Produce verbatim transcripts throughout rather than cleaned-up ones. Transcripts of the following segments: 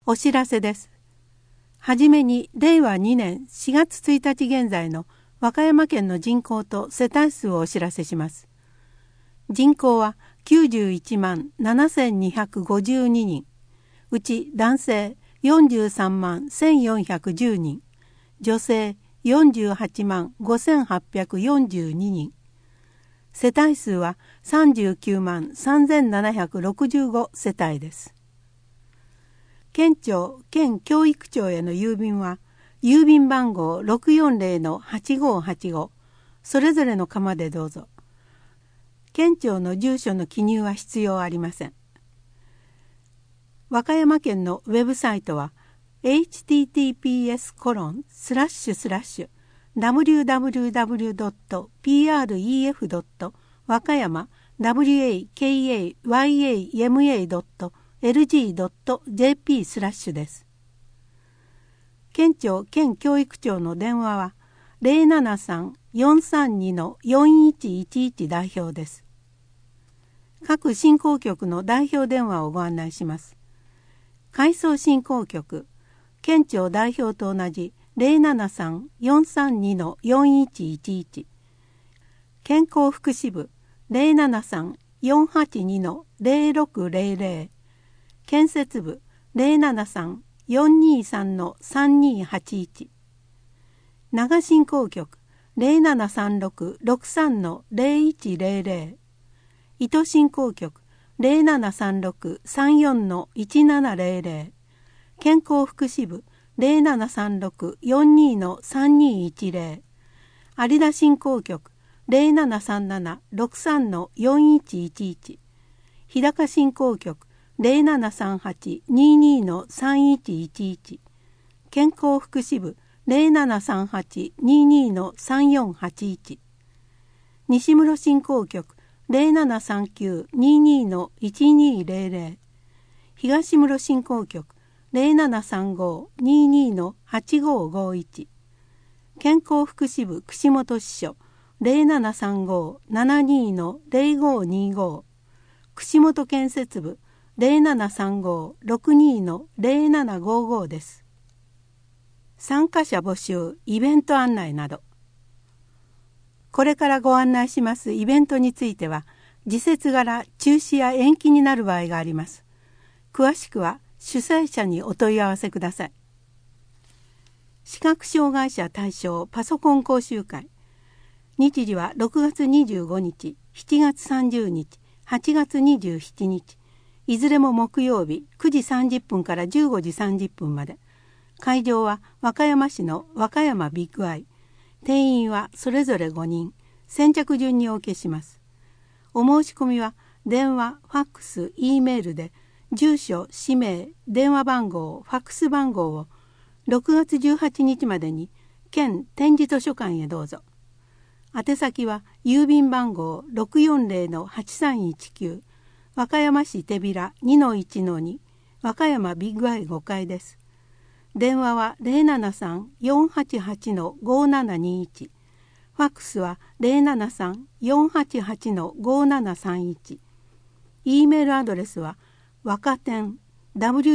お知らせです。はじめにれいわにねんしがつついたち現在の和歌山県の人口と世帯数をお知らせします。人口はきゅうじゅういちまんななせんにひゃくごじゅうににん、うち男性よんじゅうさんまんせんよんひゃくじゅうにん、女性よんじゅうはちまんごせんはっぴゃくよんじゅうににん、世帯数はさんじゅうきゅうまんさんぜんななひゃくろくじゅうご世帯です。県庁、県教育庁への郵便は、郵便番号 ろくよんぜろのはちごはちご、それぞれの鎌でどうぞ。県庁の住所の記入は必要ありません。和歌山県のウェブサイトは エイチティーティーピーエスコロンスラッシュスラッシュダブリューダブリューダブリュードットピーアールイーエフドット和歌山 ダブリューエーケーエーワイエーエムエードットエルジードットジェーピー スラッシュです。県庁県教育庁の電話は ゼロななさん よんさんに よんいちいちいち 代表です。各振興局の代表電話をご案内します。回送振興局、県庁代表と同じ ゼロななさん よんさんに よんいちいちいち、健康福祉部 ゼロななさん よんはちに ゼロろくゼロゼロ、建設部 ゼロななさん よんにさん さんにはちいち、長振興局 ゼロななさんろく ろくさん ゼロいちゼロゼロ、糸振興局 ゼロななさんろく さんよん いちななゼロゼロ、健康福祉部 ゼロななさんろく よんに さんにいちゼロ、有田振興局 ゼロななさんなな ろくさん よんいちいちいち、日高振興局ゼロななさんはち にに さんいちいちいち、健康福祉部ゼロななさんはち にに さんよんはちいち、西室振興局ゼロななさんきゅう にに いちにゼロゼロ、東室振興局ゼロななさんご にに はちごごいち、健康福祉部串本支所ゼロななさんご ななに ゼロごにご、串本建設部ゼロななさんご ろくに ゼロななごごです。参加者募集、イベント案内など。これからご案内しますイベントについては、時節柄中止や延期になる場合があります。詳しくは主催者にお問い合わせください。視覚障害者対象パソコン講習会。日時はろくがつにじゅうごにち、しちがつさんじゅうにち、はちがつにじゅうしちにち、いずれも木曜日くじさんじゅっぷんからじゅうごじさんじゅっぷんまで。会場は和歌山市の和歌山ビッグアイ。定員はそれぞれごにん。先着順にお受けします。お申し込みは電話、ファックス、Eメールで住所、氏名、電話番号、ファックス番号をろくがつじゅうはちにちまでに県展示図書館へどうぞ。宛先は郵便番号 ろくよんぜろのはちさんいちきゅう、和歌山市手びら にのいちのに 和歌山ビッグアイごかいです。電話はゼロななさん よんはちはち ごななにいち、ファックスはゼロななさん よんはちはち ごななさんいち、Eメールアドレスはわかてん ワカ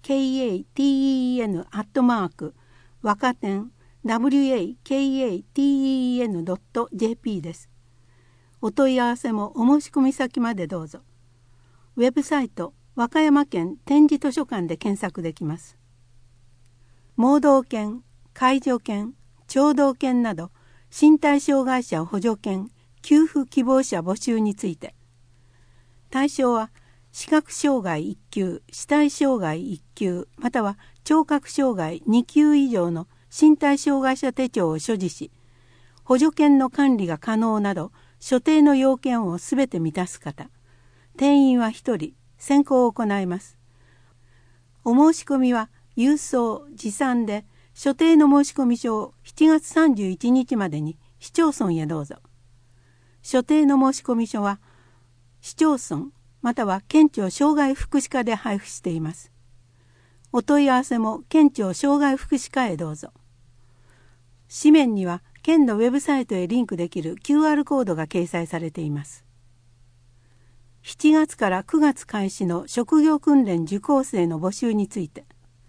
ten アットマークわかてん ワカten ドット ジェーピー です。お問い合わせもお申し込み先までどうぞ。ウェブサイト和歌山県展示図書館で検索できます。盲導犬、介助犬、聴導犬など身体障害者補助犬、給付希望者募集について。対象は視覚障害いっきゅう、肢体障害いっきゅう、または聴覚障害にきゅう以上の身体障害者手帳を所持し、補助犬の管理が可能など所定の要件をすべて満たす方。定員はひとり、選考を行います。お申し込みは郵送、持参で所定の申込書をしちがつさんじゅういちにちまでに市町村へどうぞ。所定の申込書は市町村または県庁障害福祉課で配布しています。お問い合わせも県庁障害福祉課へどうぞ。紙面には県のウェブサイトへリンクできる キューアール コードが掲載されています。しちがつからくがつ開始の職業訓練受講生の募集について。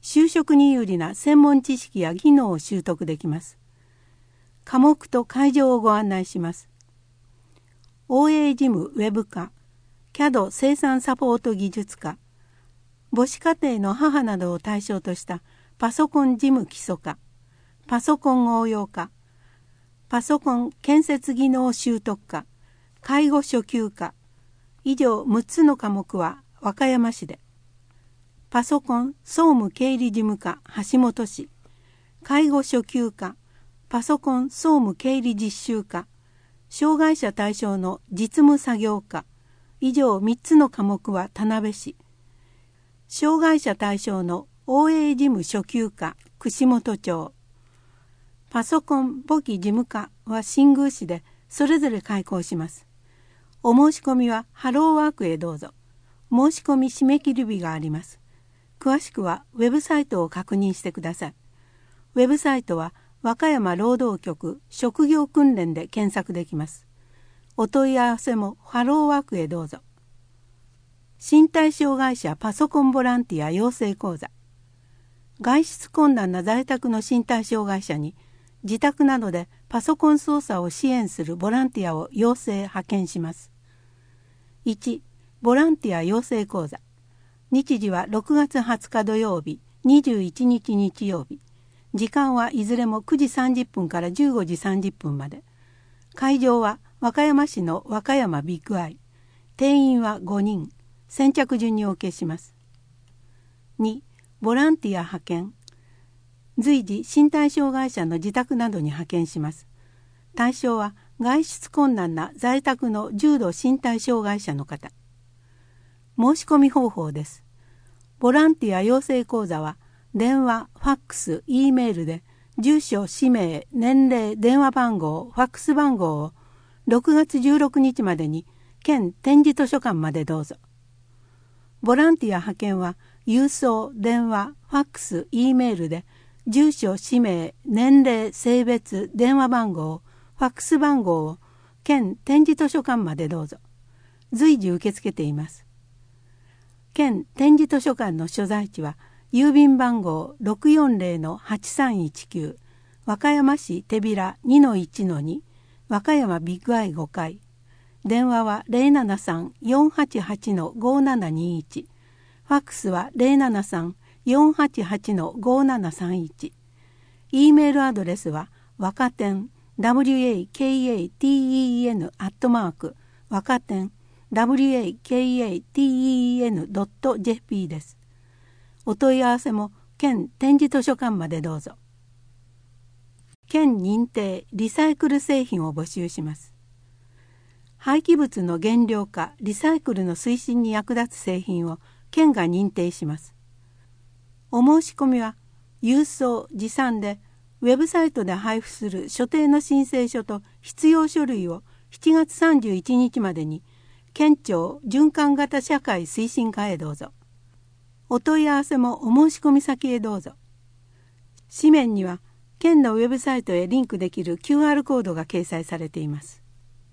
就職に有利な専門知識や技能を習得できます。科目と会場をご案内します。オーエー 事務ウェブ科、キャド 生産サポート技術科、母子家庭の母などを対象としたパソコン事務基礎科、パソコン応用科、パソコン建設技能習得科、介護初級科、以上むっつの科目は和歌山市で、パソコン総務経理事務科橋本市、介護初級科、パソコン総務経理実習科、障害者対象の実務作業科、以上みっつの科目は田辺市、障害者対象の オーエー 事務初級科串本町、パソコン簿記事務科は新宮市でそれぞれ開講します。お申し込みはハローワークへどうぞ。申し込み締め切り日があります。詳しくはウェブサイトを確認してください。ウェブサイトは和歌山労働局職業訓練で検索できます。お問い合わせもハローワークへどうぞ。身体障害者パソコンボランティア養成講座。外出困難な在宅の身体障害者に自宅などでパソコン操作を支援するボランティアを養成派遣します。いち. ボランティア養成講座。日時はろくがつはつか土曜日、にじゅういちにち日曜日。時間はいずれもくじさんじゅっぷんからじゅうごじさんじゅっぷんまで。会場は和歌山市の和歌山ビッグアイ。定員はごにん。先着順にお受けします。に. ボランティア派遣。随時身体障害者の自宅などに派遣します。対象は外出困難な在宅の重度身体障害者の方。申し込み方法です。ボランティア養成講座は電話、ファックス、Eメールで住所、氏名、年齢、電話番号、ファックス番号をろくがつじゅうろくにちまでに県展示図書館までどうぞ。ボランティア派遣は郵送、電話、ファックス、Eメールで住所、氏名、年齢、性別、電話番号、ファックス番号を県展示図書館までどうぞ。随時受け付けています。県展示図書館の所在地は郵便番号 ろくよんぜろのはちさんいちきゅう 和歌山市手びら にのいちのに 和歌山ビッグアイごかい。電話は ゼロななさん よんはちはち ごななにいち。ファックスは ゼロななさん よんはちはち ごななさんいち。E メールアドレスはわかてん ワカテン アットマークわかてん ワカテン ドット ジェーピー です。お問い合わせも県展示図書館までどうぞ。県認定リサイクル製品を募集します。廃棄物の減量化、リサイクルの推進に役立つ製品を県が認定します。お申し込みは郵送、持参でウェブサイトで配布する所定の申請書と必要書類をしちがつさんじゅういちにちまでに県庁循環型社会推進課へどうぞ。お問い合わせもお申し込み先へどうぞ。紙面には県のウェブサイトへリンクできる キューアール コードが掲載されています。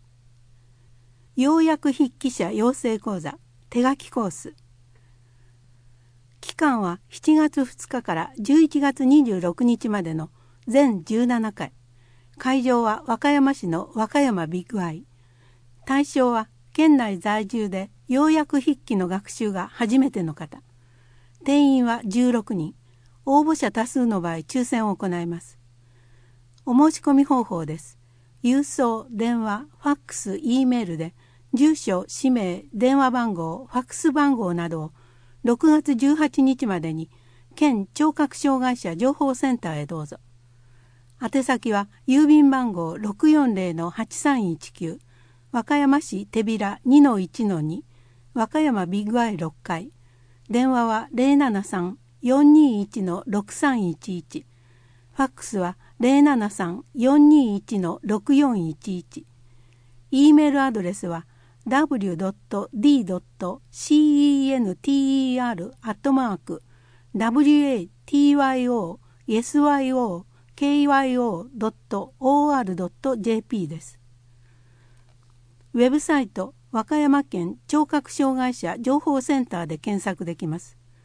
要約筆記者養成講座手書きコース。期間はしちがつふつかからじゅういちがつにじゅうろくにちまでの全じゅうななかい。会場は和歌山市の和歌山ビッグアイ。対象は県内在住で要約筆記の学習が初めての方。定員はじゅうろくにん。応募者多数の場合抽選を行います。お申し込み方法です。郵送、電話、ファックス、Eメールで住所、氏名、電話番号、ファックス番号などをろくがつじゅうはちにちまでに県聴覚障害者情報センターへどうぞ。宛先は郵便番号 ろくよんぜろのはちさんいちきゅう 和歌山市手びら にのいちのに 和歌山ビッグアイろっかい。電話は ゼロななさん よんにいち ろくさんいちいち。ファックスは ゼロななさん よんにいち ろくよんいちいち。E メールアドレスは ダブリュー ドット ディー ドット センター アットマーク ダブリュー エー ティー ワイ オー エス ワイ オー ケー ワイ オー ドット オー アール ドット ジェーピー です。ウェブサイト和歌山県聴覚障害者情報センターで検索できます。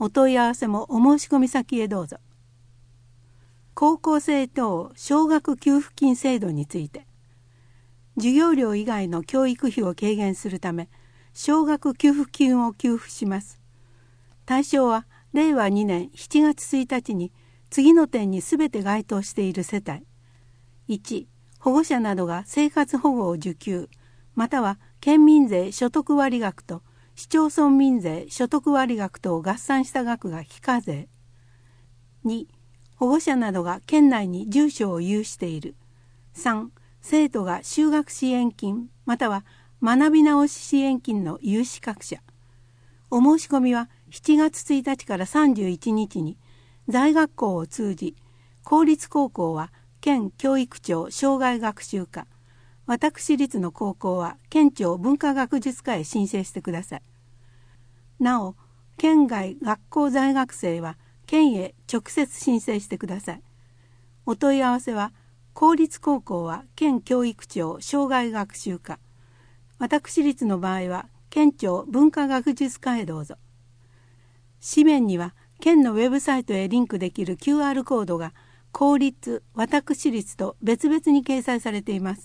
お問い合わせもお申し込み先へどうぞ。高校生等奨学給付金制度について、授業料以外の教育費を軽減するため奨学給付金を給付します。対象はれいわにねんしちがつついたちに次の点にすべて該当している世帯。いち、保護者などが生活保護を受給、または県民税所得割額と市町村民税所得割額とを合算した額が非課税。に、保護者などが県内に住所を有している。さん、生徒が就学支援金または学び直し支援金の有資格者。お申し込みはしちがつついたちからさんじゅういちにちに在学校を通じ、公立高校は県教育庁生涯学習課、私立の高校は県庁文化学術課へ申請してください。なお、県外学校在学生は県へ直接申請してください。お問い合わせは、公立高校は県教育庁生涯学習課、私立の場合は県庁文化学術課へどうぞ。紙面には県のウェブサイトへリンクできる キューアール コードが公立、私立と別々に掲載されています。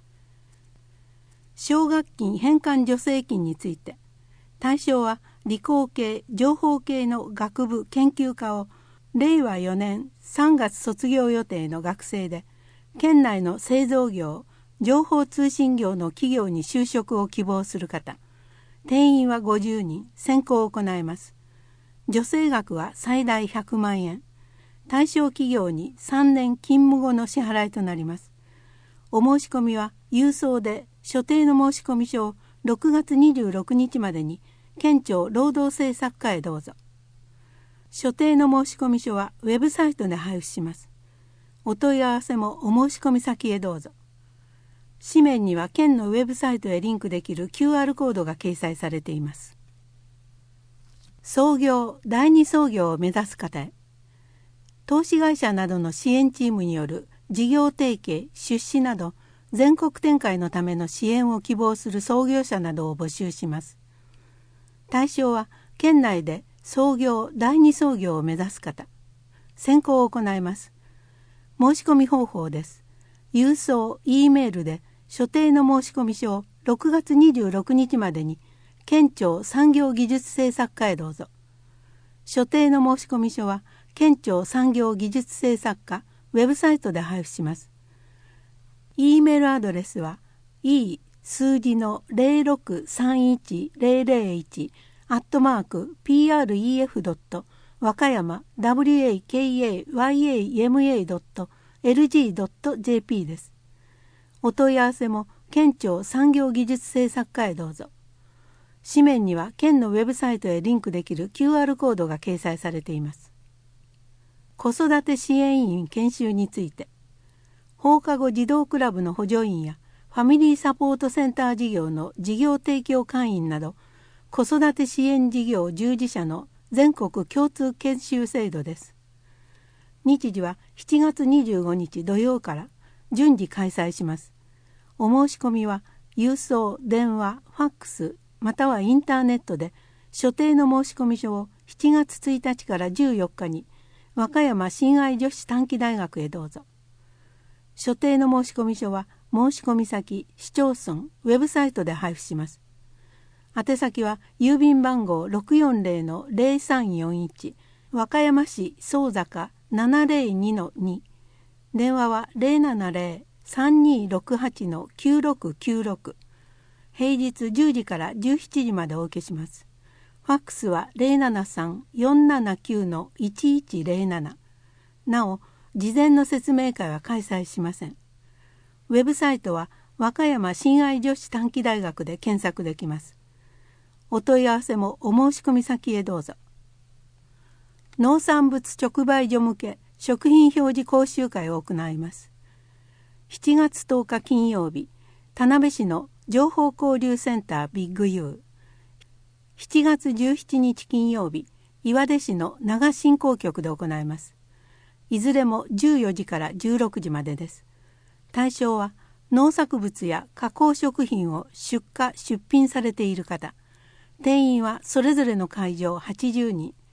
奨学金返還助成金について、対象は理工系、情報系の学部研究科をれいわよねんさんがつ卒業予定の学生で、県内の製造業、情報通信業の企業に就職を希望する方、定員はごじゅうにん、選考を行います。助成額は最大ひゃくまんえん。対象企業にさんねん勤務後の支払いとなります。お申し込みは郵送で所定の申込書をろくがつにじゅうろくにちまでに県庁労働政策課へどうぞ。所定の申込書はウェブサイトで配布します。お問い合わせもお申し込み先へどうぞ。紙面には県のウェブサイトへリンクできる キューアール コードが掲載されています。創業、第二創業を目指す方へ。投資会社などの支援チームによる事業提携、出資など全国展開のための支援を希望する創業者などを募集します。対象は県内で創業、第二創業を目指す方。選考を行います。申し込み方法です。郵送、Eメールで所定の申込書をろくがつにじゅうろくにちまでに県庁産業技術政策課へどうぞ。所定の申込書は県庁産業技術政策課ウェブサイトで配布します。Eメールアドレスは e 数字のゼロろくさんいちゼロゼロいちアットマーク ピーアールイーエフ ドット和歌山 ワカヤマ ドット エルジー ドット ジェーピー です。お問い合わせも県庁産業技術政策課へどうぞ。紙面には県のウェブサイトへリンクできる キューアール コードが掲載されています。子育て支援員研修について、放課後児童クラブの補助員やファミリーサポートセンター事業の事業提供会員など子育て支援事業従事者の全国共通研修制度です。日時はしちがつにじゅうごにち土曜から順次開催します。お申し込みは郵送、電話、ファックスまたはインターネットで所定の申込書をしちがつついたちからじゅうよっかに和歌山親愛女子短期大学へどうぞ。所定の申込書は申込先、市町村、ウェブサイトで配布します。宛先は郵便番号 ろくよんゼロのゼロさんよんいち 和歌山市総坂 ななゼロにのに、電話は ゼロななゼロ さんにろくはち きゅうろくきゅうろく、平日じゅうじからじゅうしちじまでお受けします。ファックスは ゼロななさん よんななきゅう いちいちゼロなな。なお、事前の説明会は開催しません。ウェブサイトは和歌山親愛女子短期大学で検索できます。お問い合わせもお申し込み先へどうぞ。農産物直売所向け食品表示講習会を行います。しちがつとおか金曜日、田辺市の情報交流センタービッグユー。しちがつじゅうしちにち金曜日、岩出市の長振興局で行います。いずれもじゅうよじからじゅうろくじまでです。対象は農作物や加工食品を出荷・出品されている方。定員はそれぞれの会場はちじゅうにん、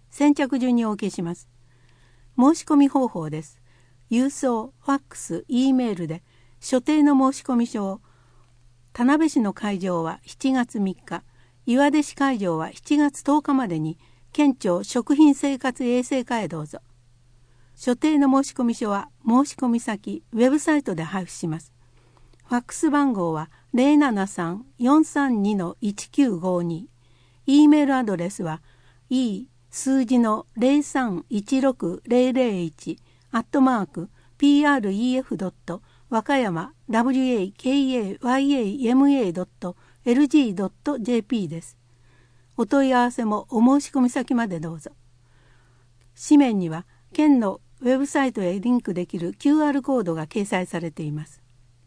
先着順にお受けします。申し込み方法です。郵送、ファックス、Eメールで所定の申込書を、田辺市の会場はしちがつみっか、岩出市会場はしちがつとおかまでに県庁食品生活衛生課へどうぞ。所定の申込書は申込先ウェブサイトで配布します。ファックス番号は ゼロななさん よんさんに いちきゅうごに。Eメールアドレスは e 数字の ゼロさんいちろくゼロゼロいち アットマーク プレフ ドット 和歌山 ワカヤマ ドット エルジー ドット ジェーピー です。お問い合わせもお申し込み先までどうぞ。紙面には県のウェブサイトへリンクできる キューアール コードが掲載されています。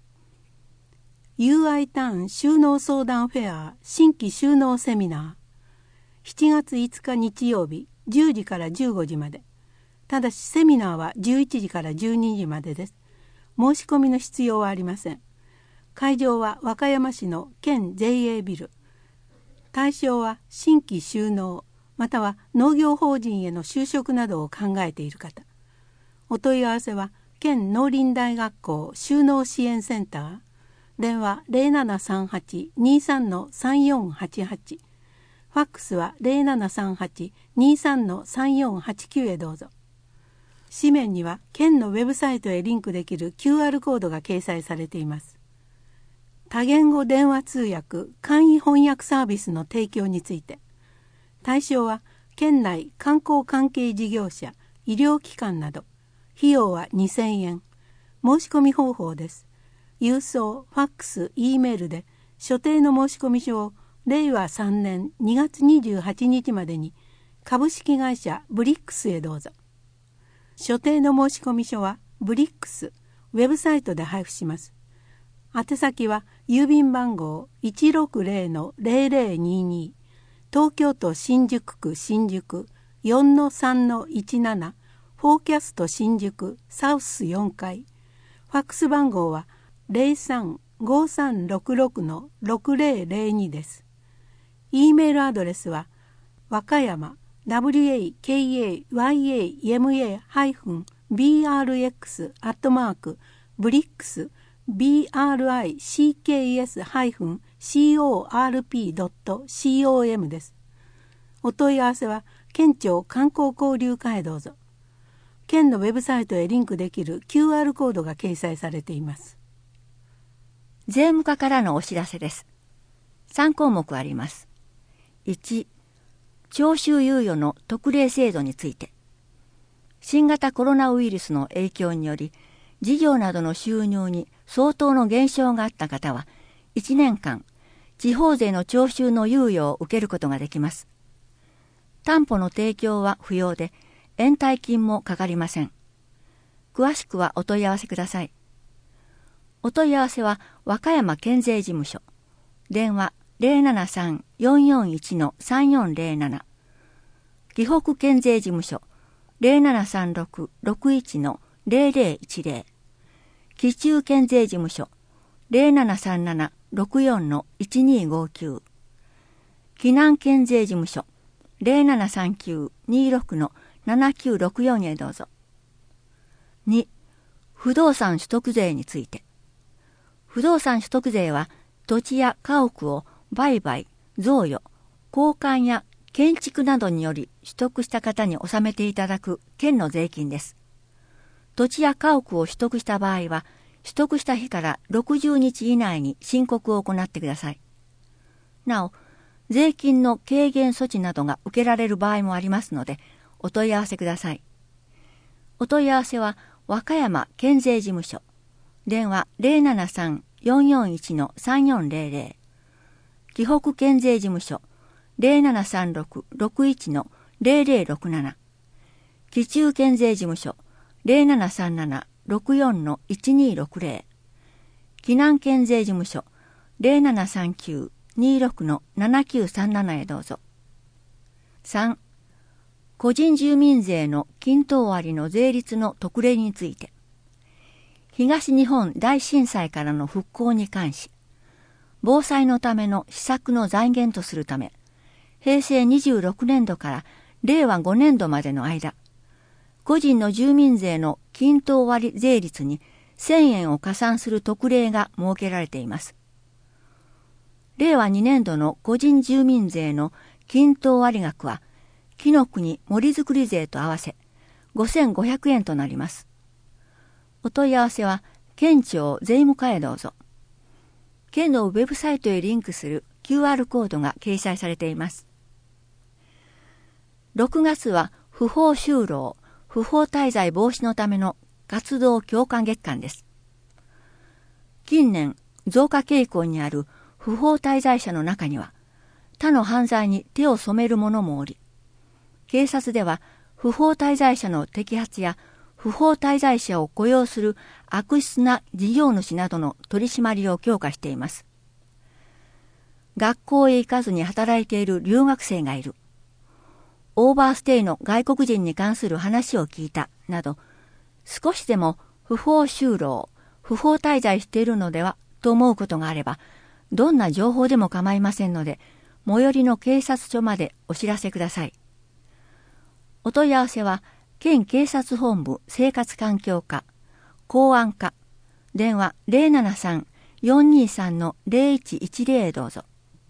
ユーアイ ターン収納相談フェア新規収納セミナーしちがついつか日曜日じゅうじからじゅうごじまで。ただしセミナーはじゅういちじからじゅうにじまでです。申し込みの必要はありません。会場は和歌山市の県 ジェーエー ビル。対象は新規就農または農業法人への就職などを考えている方。お問い合わせは県農林大学校就農支援センター。電話 ゼロななさんはち にさん さんよんはちはち。ファックスは ゼロななさんはち にさん さんよんはちきゅう へどうぞ。紙面には県のウェブサイトへリンクできる キューアール コードが掲載されています。多言語電話通訳簡易翻訳サービスの提供について。対象は県内観光関係事業者、医療機関など。費用はにせんえん。申し込み方法です。郵送、ファックス、Eメールで所定の申込書をれいわさんねんにがつにじゅうはちにちまでに株式会社ブリックスへどうぞ。所定の申込書はブリックスウェブサイトで配布します。宛先は郵便番号 いちろくゼロ ゼロゼロにに 東京都新宿区新宿 よんのさんのいちなな フォーキャスト新宿サウスよんかい。ファックス番号はゼロさん ごさんろくろく ろくゼロゼロにです。Eメールアドレスは和歌山 ワカヤマ ハイフン ビーアールエックス アットマーク ブリックス ビーアールアイシーケーエス ハイフン シーオーアールピー ドット シーオーエム です。お問い合わせは県庁観光交流課へどうぞ。県のウェブサイトへリンクできる キューアール コードが掲載されています。 税務課からのお知らせです。さんこうもくあります。いち、徴収猶予の特例制度について。新型コロナウイルスの影響により、事業などの収入に相当の減少があった方は、いちねんかん、地方税の徴収の猶予を受けることができます。担保の提供は不要で、延滞金もかかりません。詳しくはお問い合わせください。お問い合わせは和歌山県税事務所。電話ゼロななさん よんよんいち さんよんゼロなな。紀北県税事務所ゼロななさんろく ろくいち ゼロゼロいちゼロ。紀中県税事務所ゼロななさんなな ろくよん いちにごきゅう。紀南県税事務所ゼロななさんきゅう にろく ななきゅうろくよんへどうぞ。に、不動産取得税について。不動産取得税は土地や家屋を売買、贈与、交換や建築などにより取得した方に納めていただく県の税金です。土地や家屋を取得した場合は、取得した日からろくじゅうにち以内に申告を行ってください。なお、税金の軽減措置などが受けられる場合もありますので、お問い合わせください。お問い合わせは和歌山県税事務所。電話ゼロななさん よんよんいち さんよんゼロゼロ。紀北県税事務所ゼロななさんろく ろくいち ゼロゼロろくなな。紀中県税事務所ゼロななさんなな ろくよん いちにろくゼロ。紀南県税事務所ゼロななさんきゅう にろく ななきゅうさんななへどうぞ。さん、個人住民税の均等割の税率の特例について。東日本大震災からの復興に関し、防災のための施策の財源とするため、へいせいにじゅうろくねんどかられいわごねんどまでの間、個人の住民税の均等割税率にせんえんを加算する特例が設けられています。れいわにねんどの個人住民税の均等割額は、紀の国森づくり税と合わせごせんごひゃくえんとなります。お問い合わせは、県庁税務課へどうぞ。県のウェブサイトへリンクする キューアール コードが掲載されています。ろくがつは不法就労、不法滞在防止のための活動強化月間です。近年、増加傾向にある不法滞在者の中には、他の犯罪に手を染める者もおり、警察では不法滞在者の摘発や不法滞在者を雇用する悪質な事業主などの取り締まりを強化しています。学校へ行かずに働いている留学生がいる。オーバーステイの外国人に関する話を聞いたなど、少しでも不法就労、不法滞在しているのではと思うことがあれば、どんな情報でも構いませんので、最寄りの警察署までお知らせください。お問い合わせは、県警察本部生活環境課、公安課、電話 ゼロななさん よんにさん ゼロいちいちゼロ へどうぞ。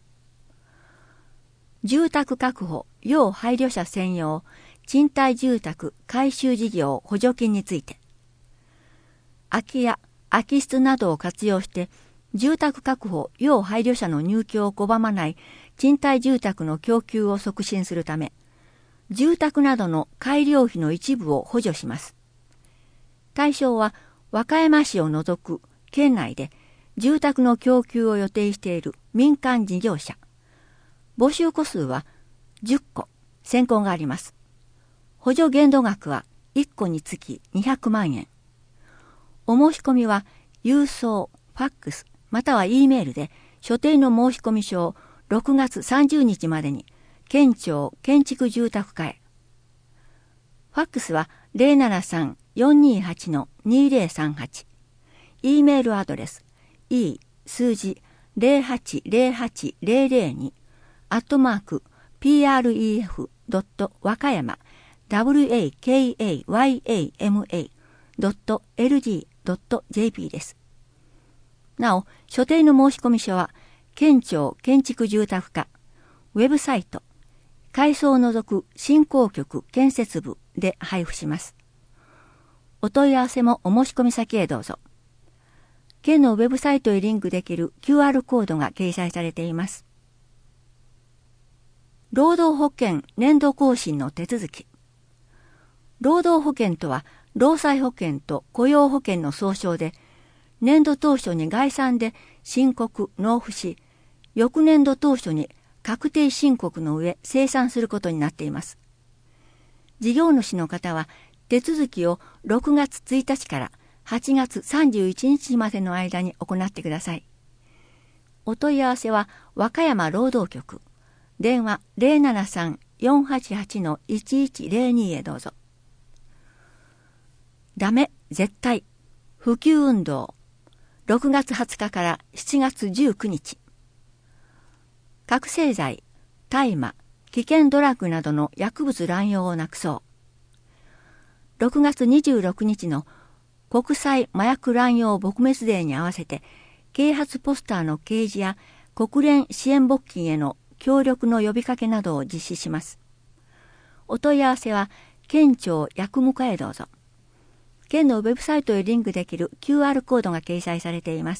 住宅確保要配慮者専用賃貸住宅改修事業補助金について、空き家、空き室などを活用して住宅確保要配慮者の入居を拒まない賃貸住宅の供給を促進するため、住宅などの改良費の一部を補助します。対象は和歌山市を除く県内で住宅の供給を予定している民間事業者。募集戸数はじゅっこ、選考があります。補助限度額はいっこにつきにひゃくまんえん。お申し込みは郵送、ファックス、または E メールで所定の申込書をろくがつさんじゅうにちまでに県庁建築住宅課へ。ファックスは ゼロななさん よんにはち にゼロさんはち。E メールアドレス e 数字 ゼロはちゼロはちゼロゼロに アットマーク プレフ ドット 和歌山 ワカヤマ ドット エルジー ドット ジェーピー です。なお、所定の申込書は県庁建築住宅課ウェブサイト改装を除く振興局建設部で配布します。お問い合わせもお申し込み先へどうぞ。県のウェブサイトへリンクできる キューアール コードが掲載されています。労働保険年度更新の手続き。労働保険とは、労災保険と雇用保険の総称で、年度当初に概算で申告・納付し、翌年度当初に確定申告の上精算することになっています。事業主の方は手続きをろくがつついたちからはちがつさんじゅういちにちまでの間に行ってください。お問い合わせは和歌山労働局、電話 ゼロななさん よんはちはち いちいちゼロに へどうぞ。ダメ、絶対、普及運動、ろくがつはつかからしちがつじゅうくにち。覚醒剤、大麻、危険ドラッグなどの薬物乱用をなくそう。ろくがつにじゅうろくにちの国際麻薬乱用撲滅デーに合わせて、啓発ポスターの掲示や国連支援募金への協力の呼びかけなどを実施します。お問い合わせは、県庁薬務課へどうぞ。県のウェブサイトへリンクできる キューアール コードが掲載されています。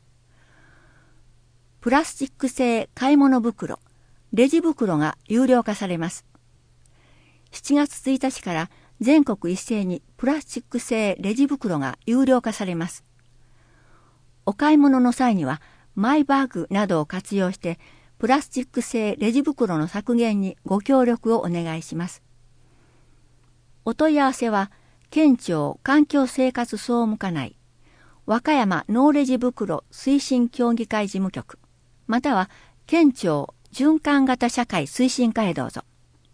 プラスチック製買い物袋、レジ袋が有料化されます。しちがつついたちから全国一斉にプラスチック製レジ袋が有料化されます。お買い物の際にはマイバッグなどを活用してプラスチック製レジ袋の削減にご協力をお願いします。お問い合わせは県庁環境生活総務課内和歌山ノーレジ袋推進協議会事務局または県庁循環型社会推進課へどうぞ。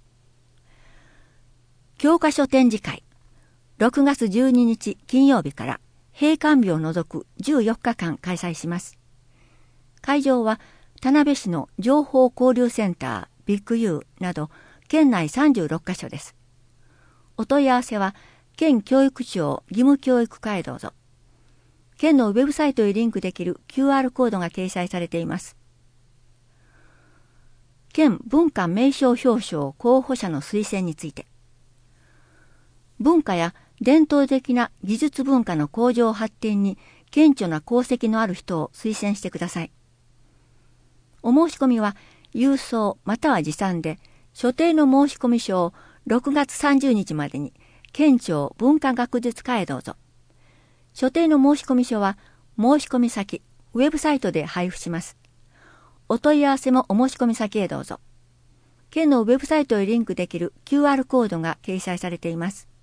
教科書展示会ろくがつじゅうににち金曜日から閉館日を除くじゅうよっかかん開催します。会場は田辺市の情報交流センタービッグ U など県内さんじゅうろっかしょです。お問い合わせは、県教育庁義務教育課へどうぞ。県のウェブサイトへリンクできる キューアール コードが掲載されています。県文化名称表彰候補者の推薦について。文化や伝統的な技術文化の向上発展に顕著な功績のある人を推薦してください。お申し込みは郵送または持参で、所定の申し込み書をろくがつさんじゅうにちまでに県庁文化学術課へどうぞ。所定の申し込み書は申し込み先、ウェブサイトで配布します。お問い合わせもお申し込み先へどうぞ。県のウェブサイトへリンクできる キューアール コードが掲載されています。